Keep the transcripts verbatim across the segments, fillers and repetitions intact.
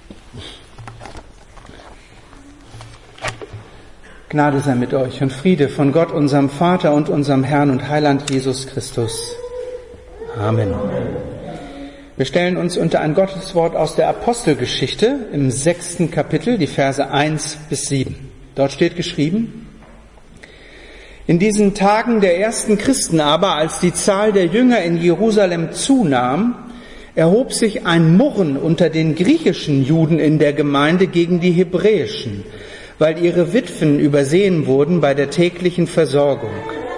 Gnade sei mit euch und Friede von Gott, unserem Vater und unserem Herrn und Heiland Jesus Christus. Amen. Wir stellen uns unter ein Gotteswort aus der Apostelgeschichte im sechsten Kapitel, die Verse eins bis sieben. Dort steht geschrieben: In diesen Tagen der ersten Christen aber, als die Zahl der Jünger in Jerusalem zunahm, erhob sich ein Murren unter den griechischen Juden in der Gemeinde gegen die hebräischen, weil ihre Witwen übersehen wurden bei der täglichen Versorgung.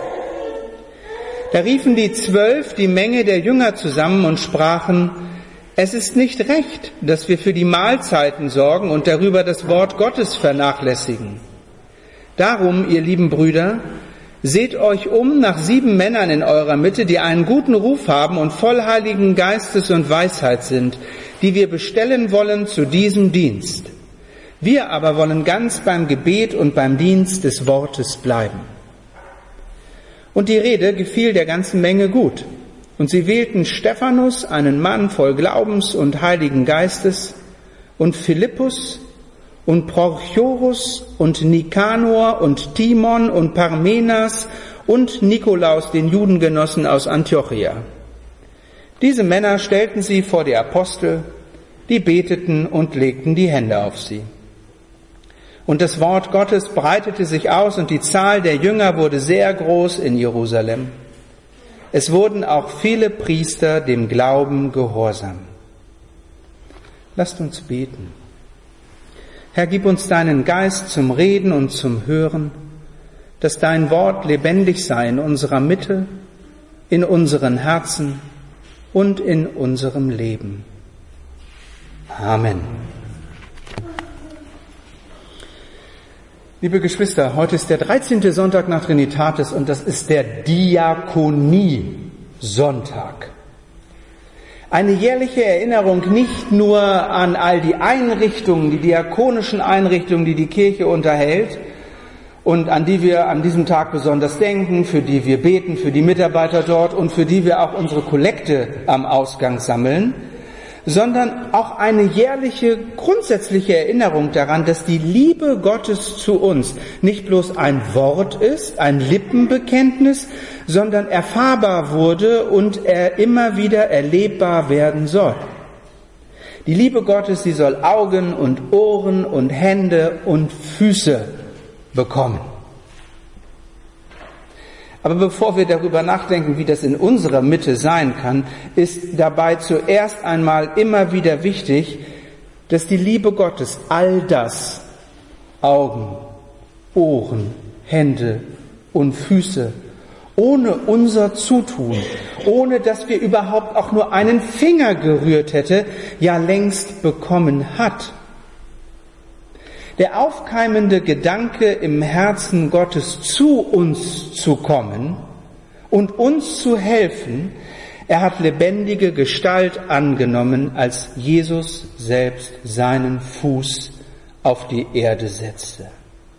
Da riefen die Zwölf die Menge der Jünger zusammen und sprachen: Es ist nicht recht, dass wir für die Mahlzeiten sorgen und darüber das Wort Gottes vernachlässigen. Darum, ihr lieben Brüder, seht euch um nach sieben Männern in eurer Mitte, die einen guten Ruf haben und voll Heiligen Geistes und Weisheit sind, die wir bestellen wollen zu diesem Dienst. Wir aber wollen ganz beim Gebet und beim Dienst des Wortes bleiben. Und die Rede gefiel der ganzen Menge gut. Und sie wählten Stephanus, einen Mann voll Glaubens und Heiligen Geistes, und Philippus und Prochorus und Nikanor und Timon und Parmenas und Nikolaus, den Judengenossen aus Antiochia. Diese Männer stellten sie vor die Apostel, die beteten und legten die Hände auf sie. Und das Wort Gottes breitete sich aus und die Zahl der Jünger wurde sehr groß in Jerusalem. Es wurden auch viele Priester dem Glauben gehorsam. Lasst uns beten. Herr, gib uns deinen Geist zum Reden und zum Hören, dass dein Wort lebendig sei in unserer Mitte, in unseren Herzen und in unserem Leben. Amen. Liebe Geschwister, heute ist der dreizehnte Sonntag nach Trinitatis und das ist der Diakonie-Sonntag. Eine jährliche Erinnerung nicht nur an all die Einrichtungen, die diakonischen Einrichtungen, die die Kirche unterhält und an die wir an diesem Tag besonders denken, für die wir beten, für die Mitarbeiter dort und für die wir auch unsere Kollekte am Ausgang sammeln, sondern auch eine jährliche, grundsätzliche Erinnerung daran, dass die Liebe Gottes zu uns nicht bloß ein Wort ist, ein Lippenbekenntnis, sondern erfahrbar wurde und er immer wieder erlebbar werden soll. Die Liebe Gottes, sie soll Augen und Ohren und Hände und Füße bekommen. Aber bevor wir darüber nachdenken, wie das in unserer Mitte sein kann, ist dabei zuerst einmal immer wieder wichtig, dass die Liebe Gottes all das, Augen, Ohren, Hände und Füße, ohne unser Zutun, ohne dass wir überhaupt auch nur einen Finger gerührt hätte, ja längst bekommen hat. Der aufkeimende Gedanke im Herzen Gottes, zu uns zu kommen und uns zu helfen, er hat lebendige Gestalt angenommen, als Jesus selbst seinen Fuß auf die Erde setzte.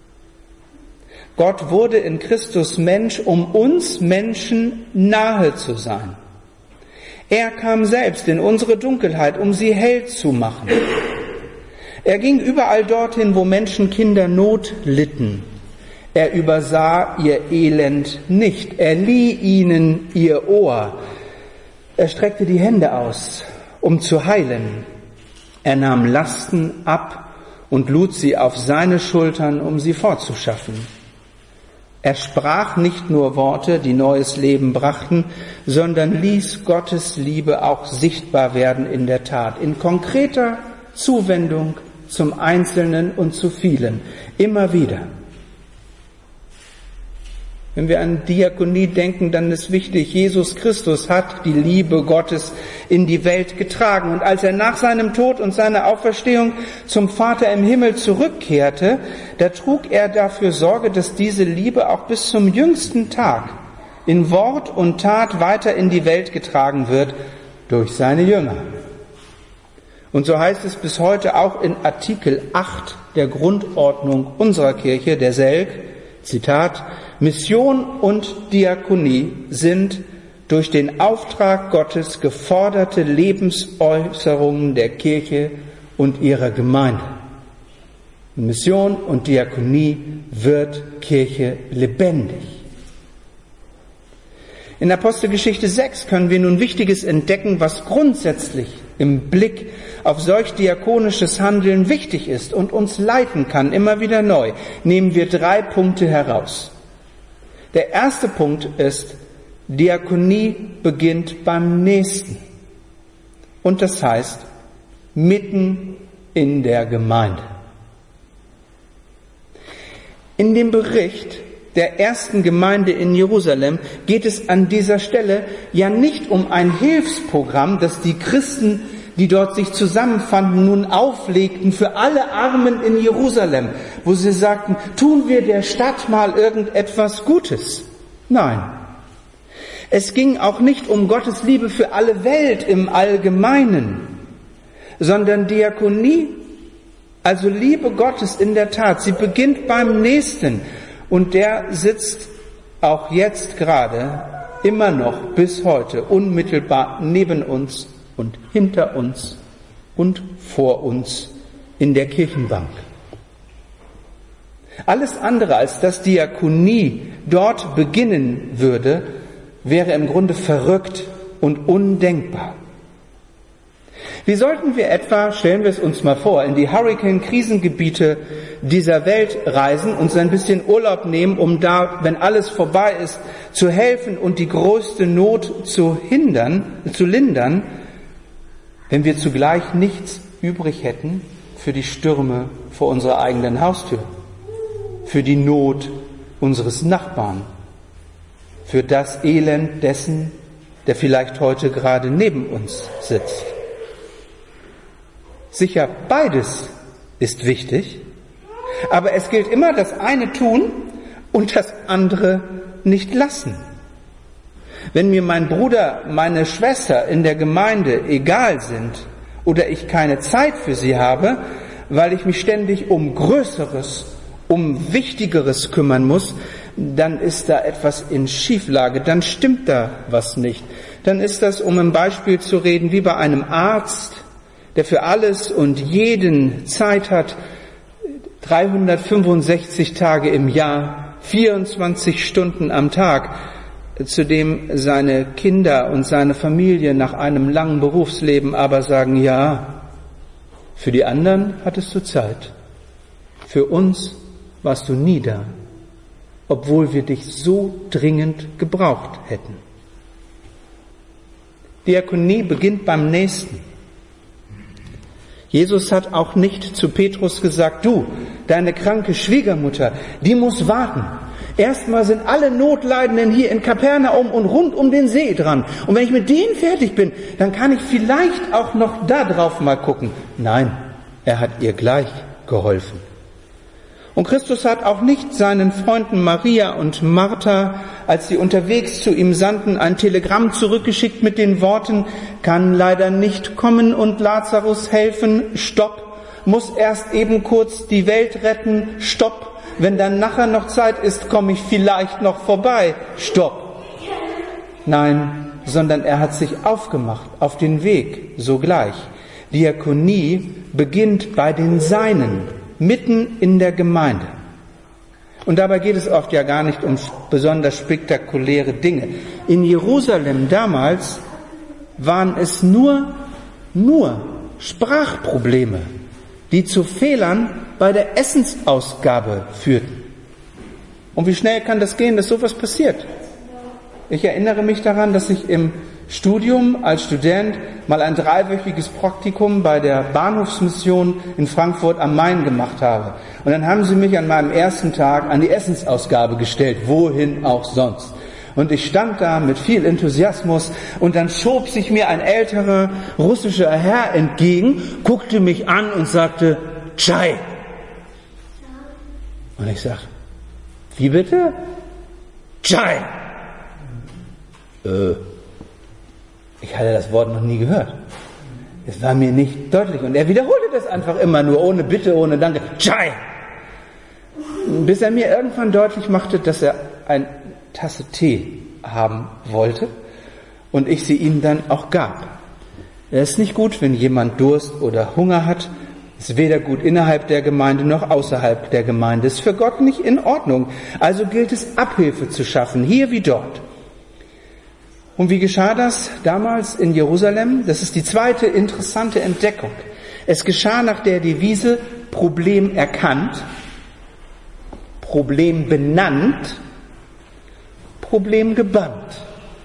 Gott wurde in Christus Mensch, um uns Menschen nahe zu sein. Er kam selbst in unsere Dunkelheit, um sie hell zu machen. Er ging überall dorthin, wo Menschenkinder Not litten. Er übersah ihr Elend nicht. Er lieh ihnen ihr Ohr. Er streckte die Hände aus, um zu heilen. Er nahm Lasten ab und lud sie auf seine Schultern, um sie fortzuschaffen. Er sprach nicht nur Worte, die neues Leben brachten, sondern ließ Gottes Liebe auch sichtbar werden in der Tat, in konkreter Zuwendung zum Einzelnen und zu vielen, immer wieder. Wenn wir an Diakonie denken, dann ist wichtig, Jesus Christus hat die Liebe Gottes in die Welt getragen. Und als er nach seinem Tod und seiner Auferstehung zum Vater im Himmel zurückkehrte, da trug er dafür Sorge, dass diese Liebe auch bis zum jüngsten Tag in Wort und Tat weiter in die Welt getragen wird durch seine Jünger. Und so heißt es bis heute auch in Artikel acht der Grundordnung unserer Kirche, der Selk, Zitat, Mission und Diakonie sind durch den Auftrag Gottes geforderte Lebensäußerungen der Kirche und ihrer Gemeinde. Mission und Diakonie wird Kirche lebendig. In Apostelgeschichte sechs können wir nun Wichtiges entdecken, was grundsätzlich im Blick auf solch diakonisches Handeln wichtig ist und uns leiten kann, immer wieder neu. Nehmen wir drei Punkte heraus. Der erste Punkt ist, Diakonie beginnt beim Nächsten. Und das heißt, mitten in der Gemeinde. In dem Bericht der ersten Gemeinde in Jerusalem geht es an dieser Stelle ja nicht um ein Hilfsprogramm, das die Christen, die dort sich zusammenfanden, nun auflegten für alle Armen in Jerusalem, wo sie sagten, tun wir der Stadt mal irgendetwas Gutes. Nein. Es ging auch nicht um Gottes Liebe für alle Welt im Allgemeinen, sondern Diakonie, also Liebe Gottes in der Tat, sie beginnt beim Nächsten. Und der sitzt auch jetzt gerade immer noch bis heute unmittelbar neben uns und hinter uns und vor uns in der Kirchenbank. Alles andere, als dass Diakonie dort beginnen würde, wäre im Grunde verrückt und undenkbar. Wie sollten wir etwa, stellen wir es uns mal vor, in die Hurricane-Krisengebiete dieser Welt reisen, uns ein bisschen Urlaub nehmen, um da, wenn alles vorbei ist, zu helfen und die größte Not zu hindern, zu lindern, wenn wir zugleich nichts übrig hätten für die Stürme vor unserer eigenen Haustür, für die Not unseres Nachbarn, für das Elend dessen, der vielleicht heute gerade neben uns sitzt. Sicher, beides ist wichtig, aber es gilt immer das eine tun und das andere nicht lassen. Wenn mir mein Bruder, meine Schwester in der Gemeinde egal sind oder ich keine Zeit für sie habe, weil ich mich ständig um Größeres, um Wichtigeres kümmern muss, dann ist da etwas in Schieflage, dann stimmt da was nicht. Dann ist das, um ein Beispiel zu reden, wie bei einem Arzt, der für alles und jeden Zeit hat, dreihundertfünfundsechzig Tage im Jahr, vierundzwanzig Stunden am Tag, zu dem seine Kinder und seine Familie nach einem langen Berufsleben aber sagen, ja, für die anderen hattest du Zeit, für uns warst du nie da, obwohl wir dich so dringend gebraucht hätten. Diakonie beginnt beim Nächsten. Jesus hat auch nicht zu Petrus gesagt, du, deine kranke Schwiegermutter, die muss warten. Erstmal sind alle Notleidenden hier in Kapernaum und rund um den See dran. Und wenn ich mit denen fertig bin, dann kann ich vielleicht auch noch da drauf mal gucken. Nein, er hat ihr gleich geholfen. Und Christus hat auch nicht seinen Freunden Maria und Martha, als sie unterwegs zu ihm sandten, ein Telegramm zurückgeschickt mit den Worten, kann leider nicht kommen und Lazarus helfen, stopp, muss erst eben kurz die Welt retten, stopp, wenn dann nachher noch Zeit ist, komme ich vielleicht noch vorbei, stopp. Nein, sondern er hat sich aufgemacht auf den Weg sogleich. Diakonie beginnt bei den Seinen, mitten in der Gemeinde. Und dabei geht es oft ja gar nicht um besonders spektakuläre Dinge. In Jerusalem damals waren es nur, nur Sprachprobleme, die zu Fehlern bei der Essensausgabe führten. Und wie schnell kann das gehen, dass sowas passiert? Ich erinnere mich daran, dass ich im Studium als Student mal ein dreiwöchiges Praktikum bei der Bahnhofsmission in Frankfurt am Main gemacht habe. Und dann haben sie mich an meinem ersten Tag an die Essensausgabe gestellt, wohin auch sonst. Und ich stand da mit viel Enthusiasmus und dann schob sich mir ein älterer russischer Herr entgegen, guckte mich an und sagte, Chai. Und ich sagte, wie bitte? Chai. Äh, Ich hatte das Wort noch nie gehört. Es war mir nicht deutlich. Und er wiederholte das einfach immer nur, ohne Bitte, ohne Danke. Chai! Bis er mir irgendwann deutlich machte, dass er eine Tasse Tee haben wollte und ich sie ihm dann auch gab. Es ist nicht gut, wenn jemand Durst oder Hunger hat Ist weder gut innerhalb der Gemeinde noch außerhalb der Gemeinde. Ist für Gott nicht in Ordnung. Also gilt es, Abhilfe zu schaffen, hier wie dort. Und wie geschah das damals in Jerusalem? Das ist die zweite interessante Entdeckung. Es geschah nach der Devise Problem erkannt, Problem benannt, Problem gebannt.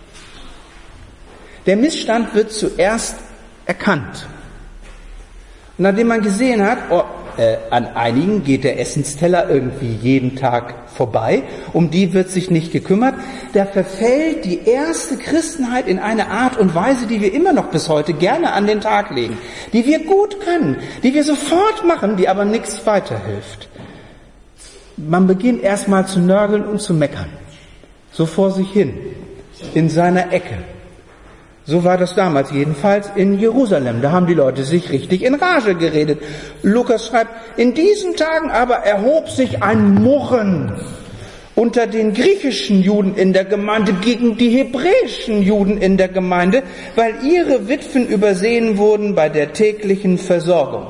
Der Missstand wird zuerst erkannt. Und nachdem man gesehen hat, oh, äh, an einigen geht der Essensteller irgendwie jeden Tag vorbei, um die wird sich nicht gekümmert, da verfällt die erste Christenheit in eine Art und Weise, die wir immer noch bis heute gerne an den Tag legen, die wir gut können, die wir sofort machen, die aber nichts weiterhilft. Man beginnt erstmal zu nörgeln und zu meckern, so vor sich hin, in seiner Ecke. So war das damals jedenfalls in Jerusalem. Da haben die Leute sich richtig in Rage geredet. Lukas schreibt, in diesen Tagen aber erhob sich ein Murren unter den griechischen Juden in der Gemeinde gegen die hebräischen Juden in der Gemeinde, weil ihre Witwen übersehen wurden bei der täglichen Versorgung.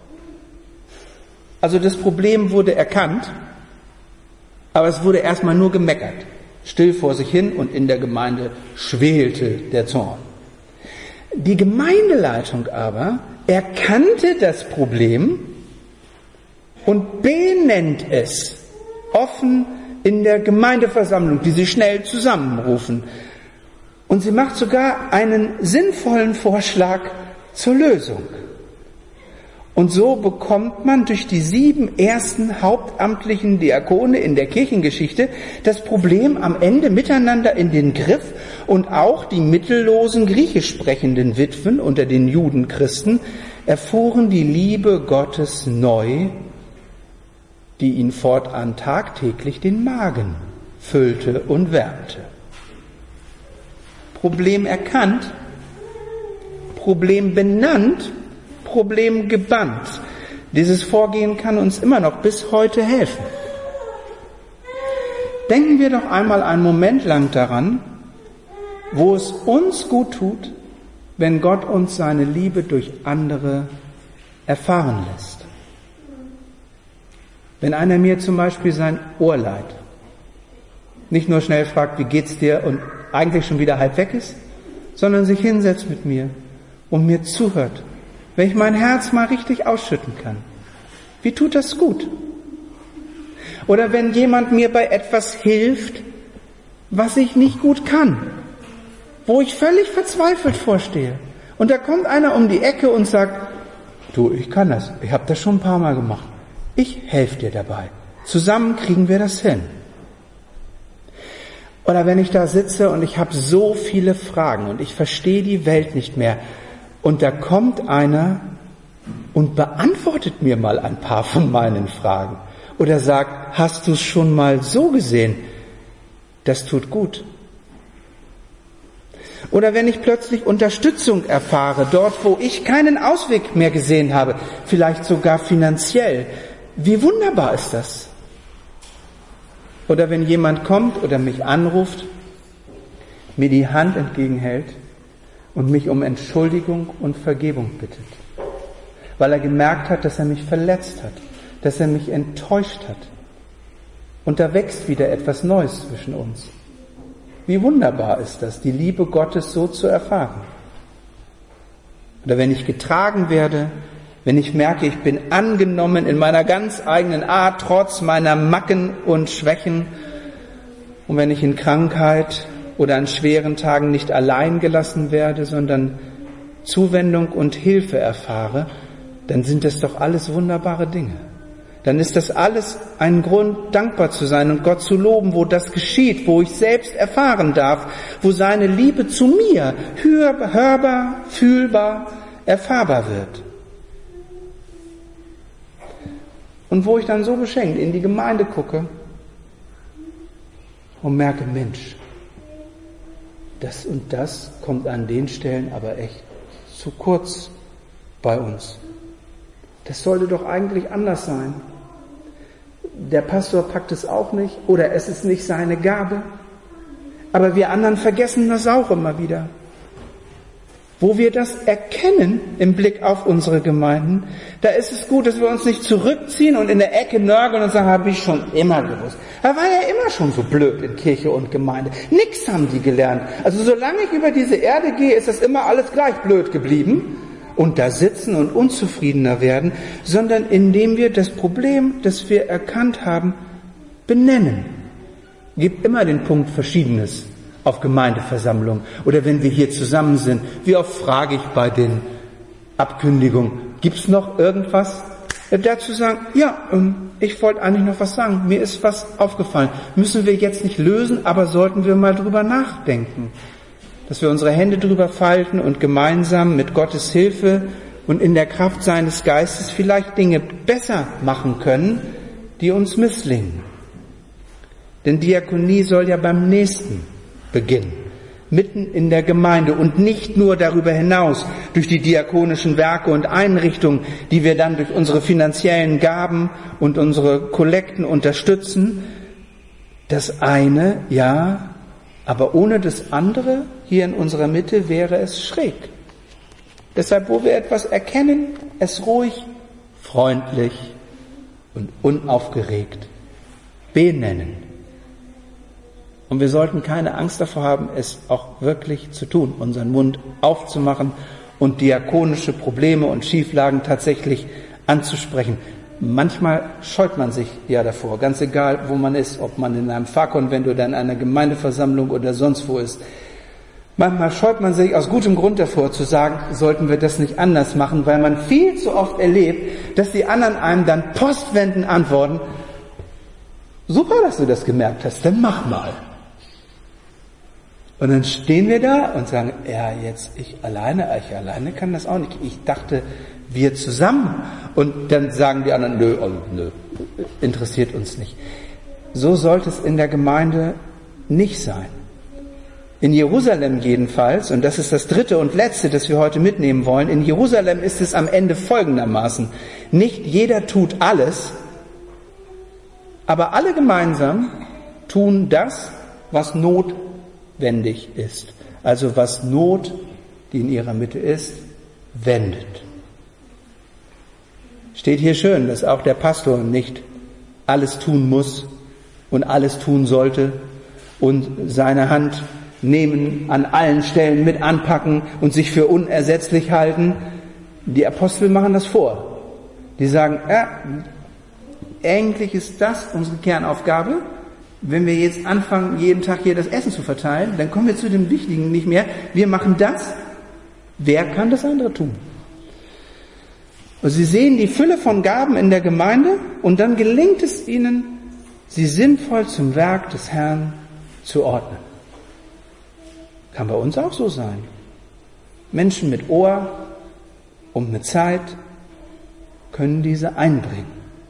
Also das Problem wurde erkannt, aber es wurde erstmal nur gemeckert. Still vor sich hin und in der Gemeinde schwelte der Zorn. Die Gemeindeleitung aber erkannte das Problem und benennt es offen in der Gemeindeversammlung, die sie schnell zusammenrufen. Und sie macht sogar einen sinnvollen Vorschlag zur Lösung. Und so bekommt man durch die sieben ersten hauptamtlichen Diakone in der Kirchengeschichte das Problem am Ende miteinander in den Griff, und auch die mittellosen griechisch sprechenden Witwen unter den Judenchristen erfuhren die Liebe Gottes neu, die ihnen fortan tagtäglich den Magen füllte und wärmte. Problem erkannt, Problem benannt, Problem gebannt. Dieses Vorgehen kann uns immer noch bis heute helfen. Denken wir doch einmal einen Moment lang daran, wo es uns gut tut, wenn Gott uns seine Liebe durch andere erfahren lässt. Wenn einer mir zum Beispiel sein Ohr leiht, nicht nur schnell fragt, wie geht's dir, und eigentlich schon wieder halb weg ist, sondern sich hinsetzt mit mir und mir zuhört, wenn ich mein Herz mal richtig ausschütten kann. Wie tut das gut? Oder wenn jemand mir bei etwas hilft, was ich nicht gut kann, wo ich völlig verzweifelt vorstehe. Und da kommt einer um die Ecke und sagt, du, ich kann das, ich habe das schon ein paar Mal gemacht. Ich helfe dir dabei. Zusammen kriegen wir das hin. Oder wenn ich da sitze und ich habe so viele Fragen und ich verstehe die Welt nicht mehr, und da kommt einer und beantwortet mir mal ein paar von meinen Fragen. Oder sagt, hast du es schon mal so gesehen? Das tut gut. Oder wenn ich plötzlich Unterstützung erfahre, dort wo ich keinen Ausweg mehr gesehen habe, vielleicht sogar finanziell. Wie wunderbar ist das? Oder wenn jemand kommt oder mich anruft, mir die Hand entgegenhält und mich um Entschuldigung und Vergebung bittet, weil er gemerkt hat, dass er mich verletzt hat, dass er mich enttäuscht hat. Und da wächst wieder etwas Neues zwischen uns. Wie wunderbar ist das, die Liebe Gottes so zu erfahren. Oder wenn ich getragen werde, wenn ich merke, ich bin angenommen in meiner ganz eigenen Art, trotz meiner Macken und Schwächen, und wenn ich in Krankheit oder an schweren Tagen nicht allein gelassen werde, sondern Zuwendung und Hilfe erfahre, dann sind das doch alles wunderbare Dinge. Dann ist das alles ein Grund, dankbar zu sein und Gott zu loben, wo das geschieht, wo ich selbst erfahren darf, wo seine Liebe zu mir hörbar, hörbar, fühlbar, erfahrbar wird. Und wo ich dann so beschenkt in die Gemeinde gucke und merke, Mensch, das und das kommt an den Stellen aber echt zu kurz bei uns. Das sollte doch eigentlich anders sein. Der Pastor packt es auch nicht oder es ist nicht seine Gabe. Aber wir anderen vergessen das auch immer wieder. wo wir das erkennen im Blick auf unsere Gemeinden, da ist es gut, dass wir uns nicht zurückziehen und in der Ecke nörgeln und sagen, habe ich schon immer gewusst. Er war ja immer schon so blöd in Kirche und Gemeinde. Nix haben die gelernt. Also solange ich über diese Erde gehe, ist das immer alles gleich blöd geblieben und da sitzen und unzufriedener werden, sondern indem wir das Problem, das wir erkannt haben, benennen. Gibt immer den Punkt Verschiedenes auf Gemeindeversammlungen oder wenn wir hier zusammen sind. Wie oft frage ich bei den Abkündigungen, gibt's noch irgendwas? Dazu sagen, ja, ich wollte eigentlich noch was sagen. Mir ist was aufgefallen. Müssen wir jetzt nicht lösen, aber sollten wir mal drüber nachdenken. Dass wir unsere Hände drüber falten und gemeinsam mit Gottes Hilfe und in der Kraft seines Geistes vielleicht Dinge besser machen können, die uns misslingen. Denn Diakonie soll ja beim Nächsten beginnen, mitten in der Gemeinde und nicht nur darüber hinaus durch die diakonischen Werke und Einrichtungen, die wir dann durch unsere finanziellen Gaben und unsere Kollekten unterstützen. Das eine, ja, aber ohne das andere hier in unserer Mitte wäre es schräg. Deshalb, wo wir etwas erkennen, es ruhig, freundlich und unaufgeregt benennen. Und wir sollten keine Angst davor haben, es auch wirklich zu tun, unseren Mund aufzumachen und diakonische Probleme und Schieflagen tatsächlich anzusprechen. Manchmal scheut man sich ja davor, ganz egal, wo man ist, ob man in einem Pfarrkonvent oder in einer Gemeindeversammlung oder sonst wo ist. Manchmal scheut man sich aus gutem Grund davor zu sagen, sollten wir das nicht anders machen, weil man viel zu oft erlebt, dass die anderen einem dann postwendend antworten, super, dass du das gemerkt hast, dann mach mal. Und dann stehen wir da und sagen, ja, jetzt ich alleine, ich alleine kann das auch nicht. Ich dachte, wir zusammen. Und dann sagen die anderen, nö, also, nö, interessiert uns nicht. So sollte es in der Gemeinde nicht sein. In Jerusalem jedenfalls, und das ist das dritte und letzte, das wir heute mitnehmen wollen, in Jerusalem ist es am Ende folgendermaßen. Nicht jeder tut alles, aber alle gemeinsam tun das, was notwendig ist. Also was Not, die in ihrer Mitte ist, wendet. Steht hier schön, dass auch der Pastor nicht alles tun muss und alles tun sollte und seine Hand nehmen, an allen Stellen mit anpacken und sich für unersetzlich halten. Die Apostel machen das vor. Die sagen, ja, eigentlich ist das unsere Kernaufgabe. Wenn wir jetzt anfangen, jeden Tag hier das Essen zu verteilen, dann kommen wir zu dem Wichtigen nicht mehr. Wir machen das. Wer kann das andere tun? Und sie sehen die Fülle von Gaben in der Gemeinde und dann gelingt es ihnen, sie sinnvoll zum Werk des Herrn zu ordnen. Kann bei uns auch so sein. Menschen mit Ohr und mit Zeit können diese einbringen.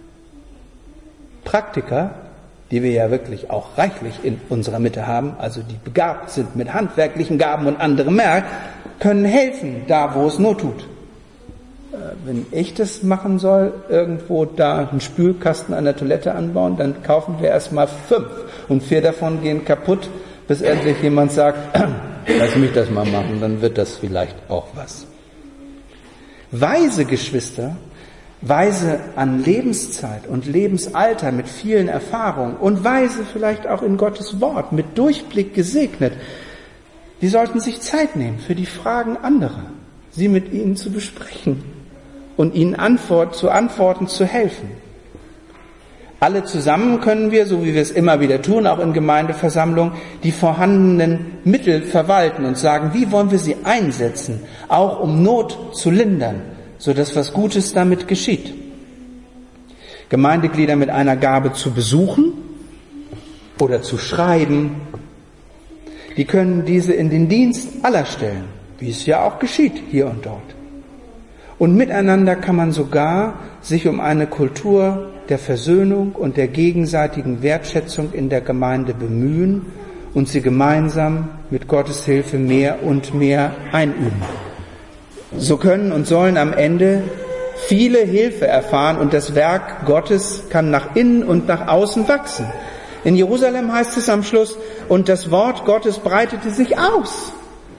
Praktiker, die wir ja wirklich auch reichlich in unserer Mitte haben, also die begabt sind mit handwerklichen Gaben und anderem mehr, können helfen, da wo es Not tut. Wenn ich das machen soll, irgendwo da einen Spülkasten an der Toilette anbauen, dann kaufen wir erstmal fünf und vier davon gehen kaputt, bis endlich jemand sagt, lass mich das mal machen, dann wird das vielleicht auch was. Weise Geschwister, weise an Lebenszeit und Lebensalter mit vielen Erfahrungen und weise vielleicht auch in Gottes Wort, mit Durchblick gesegnet, die sollten sich Zeit nehmen für die Fragen anderer, sie mit ihnen zu besprechen und ihnen Antwort, zu Antworten zu helfen. Alle zusammen können wir, so wie wir es immer wieder tun, auch in Gemeindeversammlungen, die vorhandenen Mittel verwalten und sagen, wie wollen wir sie einsetzen, auch um Not zu lindern, sodass was Gutes damit geschieht. Gemeindeglieder mit einer Gabe zu besuchen oder zu schreiben, die können diese in den Dienst aller stellen, wie es ja auch geschieht hier und dort. Und miteinander kann man sogar sich um eine Kultur der Versöhnung und der gegenseitigen Wertschätzung in der Gemeinde bemühen und sie gemeinsam mit Gottes Hilfe mehr und mehr einüben. So können und sollen am Ende viele Hilfe erfahren und das Werk Gottes kann nach innen und nach außen wachsen. In Jerusalem heißt es am Schluss, und das Wort Gottes breitete sich aus.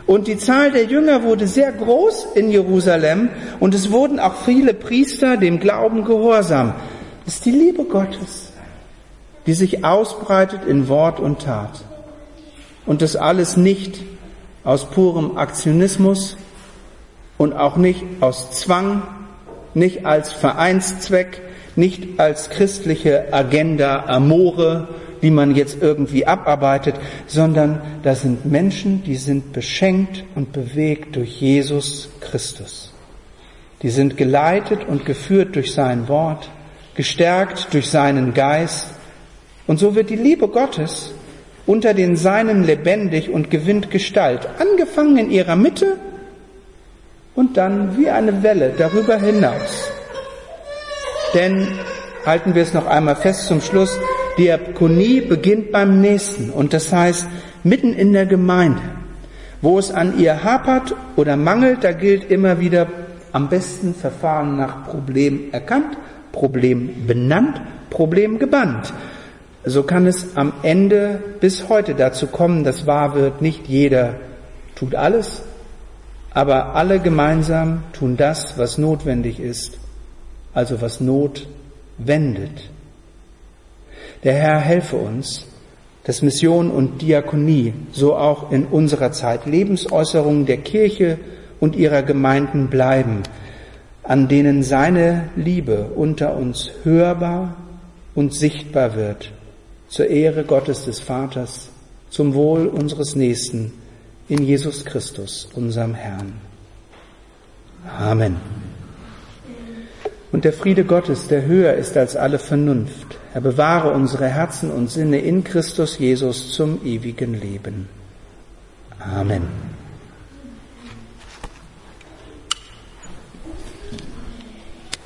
Und die Zahl der Jünger wurde sehr groß in Jerusalem und es wurden auch viele Priester dem Glauben gehorsam. Das ist die Liebe Gottes, die sich ausbreitet in Wort und Tat. Und das alles nicht aus purem Aktionismus und auch nicht aus Zwang, nicht als Vereinszweck, nicht als christliche Agenda Amore, die man jetzt irgendwie abarbeitet, sondern da sind Menschen, die sind beschenkt und bewegt durch Jesus Christus. Die sind geleitet und geführt durch sein Wort, gestärkt durch seinen Geist. Und so wird die Liebe Gottes unter den Seinen lebendig und gewinnt Gestalt, angefangen in ihrer Mitte und dann wie eine Welle darüber hinaus. Denn, halten wir es noch einmal fest zum Schluss, Diakonie beginnt beim Nächsten und das heißt mitten in der Gemeinde. Wo es an ihr hapert oder mangelt, da gilt immer wieder am besten Verfahren nach Problem erkannt, Problem benannt, Problem gebannt. So kann es am Ende bis heute dazu kommen, dass wahr wird, nicht jeder tut alles, aber alle gemeinsam tun das, was notwendig ist, also was Not wendet. Der Herr helfe uns, dass Mission und Diakonie, so auch in unserer Zeit, Lebensäußerungen der Kirche und ihrer Gemeinden bleiben, an denen seine Liebe unter uns hörbar und sichtbar wird, zur Ehre Gottes des Vaters, zum Wohl unseres Nächsten, in Jesus Christus, unserem Herrn. Amen. Und der Friede Gottes, der höher ist als alle Vernunft, er bewahre unsere Herzen und Sinne in Christus Jesus zum ewigen Leben. Amen.